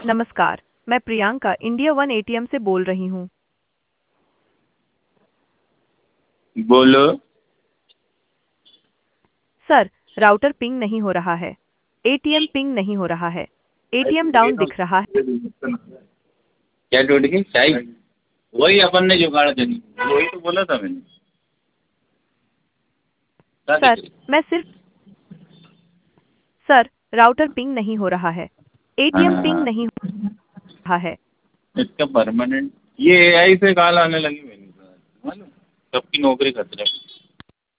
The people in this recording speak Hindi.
नमस्कार, मैं प्रियंका इंडिया वन एटीएम से बोल रही हूँ। बोलो। सर, राउटर पिंग नहीं हो रहा है। एटीएम पिंग नहीं हो रहा है। एटीएम डाउन दिख रहा है। क्या टूट गई चाय? वही अपन ने जुगाड़ करी, वही तो बोला था मैंने। क्या दिख सर, रही? मैं सिर्फ सर, राउटर पिंग नहीं हो रहा है। एटीएम पिंग हाँ, नहीं हो रहा है। इसका परमानेंट ये एआई से कॉल आने लगी मेरी, मालूम सबकी नौकरी खतरे में।